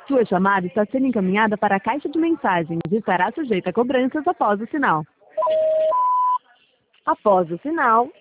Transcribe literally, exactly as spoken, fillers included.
Sua chamada está sendo encaminhada para a caixa de mensagens e estará sujeita a cobranças após o sinal. Após o sinal,